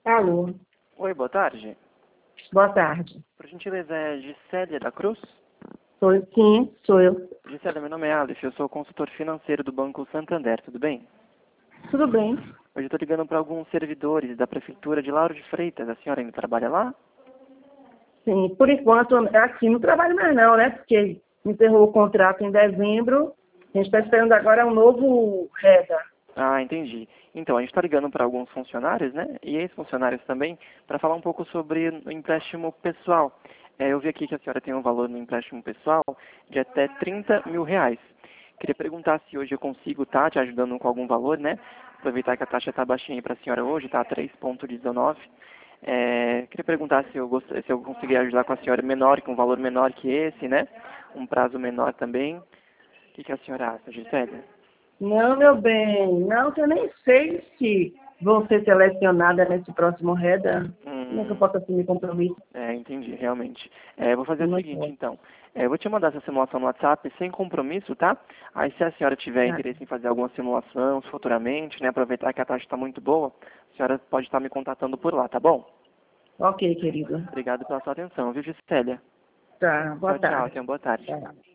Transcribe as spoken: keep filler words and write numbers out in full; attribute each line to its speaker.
Speaker 1: Alô,
Speaker 2: Oi, boa tarde.
Speaker 1: boa tarde.
Speaker 2: Por gentileza, é Gisélia da Cruz?
Speaker 1: Sou, sim, sou eu.
Speaker 2: Gisélia, meu nome é Aleph, eu sou consultor financeiro do Banco Santander, tudo bem?
Speaker 1: Tudo bem?
Speaker 2: Hoje eu estou ligando para alguns servidores da Prefeitura de Lauro de Freitas. A senhora ainda trabalha lá?
Speaker 1: Sim, por enquanto, aqui não trabalho mais não, né? Porque encerrou o contrato em dezembro. A gente está esperando agora um novo reda.
Speaker 2: Ah, entendi. Então, a gente está ligando para alguns funcionários, né? E ex-funcionários também, para falar um pouco sobre o empréstimo pessoal. É, eu vi aqui que a senhora tem um valor no empréstimo pessoal de até trinta mil reais. Queria perguntar se hoje eu consigo estar te ajudando com algum valor, né? Aproveitar que a taxa está baixinha para a senhora hoje, está a três vírgula dezenove. É, queria perguntar se eu, gost... se eu conseguiria ajudar com a senhora menor, com um valor menor que esse, né? Um prazo menor também. O que, que a senhora acha, Gisélia?
Speaker 1: Não, meu bem, não, que eu nem sei se vou ser selecionada nesse próximo reda. Como é que eu
Speaker 2: Hum,
Speaker 1: posso assumir compromisso?
Speaker 2: é, entendi, realmente. É, eu vou fazer o
Speaker 1: Não
Speaker 2: seguinte,
Speaker 1: posso.
Speaker 2: então. É, eu vou te mandar essa simulação no WhatsApp sem compromisso, tá? Aí, se a senhora tiver
Speaker 1: Tá.
Speaker 2: interesse em fazer alguma simulação futuramente, né? Aproveitar que a taxa está muito boa, a senhora pode estar me contatando por lá, tá bom?
Speaker 1: Ok, querido.
Speaker 2: Obrigado pela sua atenção, viu, Gisélia?
Speaker 1: Tá, boa
Speaker 2: Tchau, tchau.
Speaker 1: tarde.
Speaker 2: Tenha uma boa tarde.
Speaker 1: Tá.